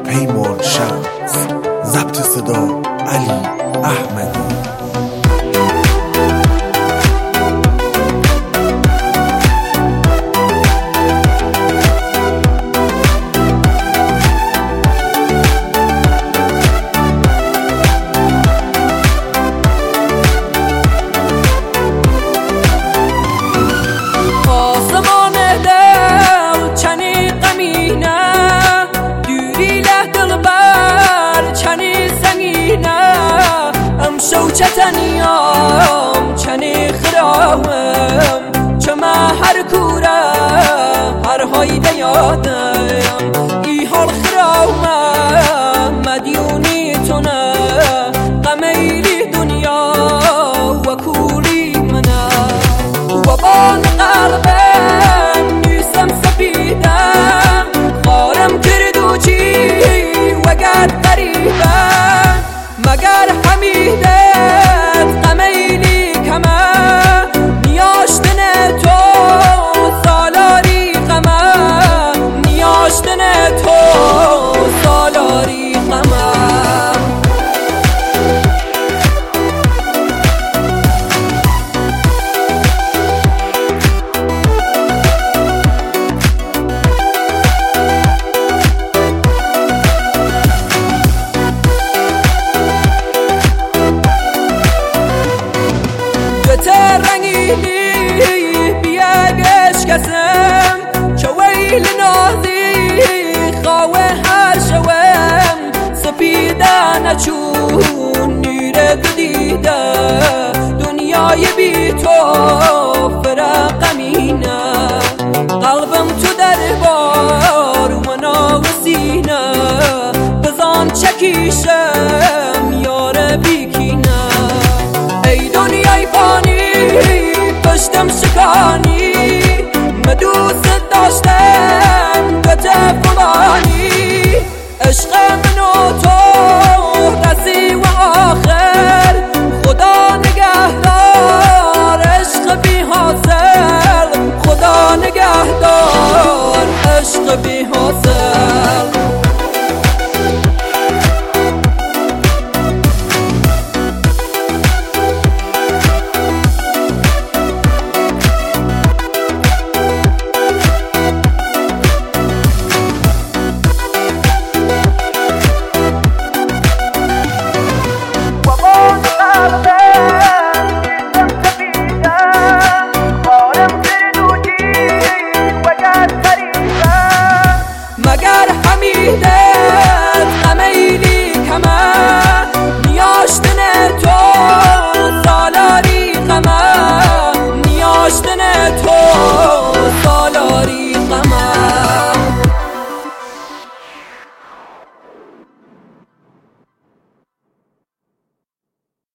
پیمان شمس، ضبط صدا علی احمدی. شوچتنیام چنی خراوم چما هر کوره هر هایده یادم ای حال خراوم مدیونی تونه قمیلی دنیا و کولی منه و بان قلبم نیسم سپیده خارم کردو چی وگرد قریبه مگر حمیده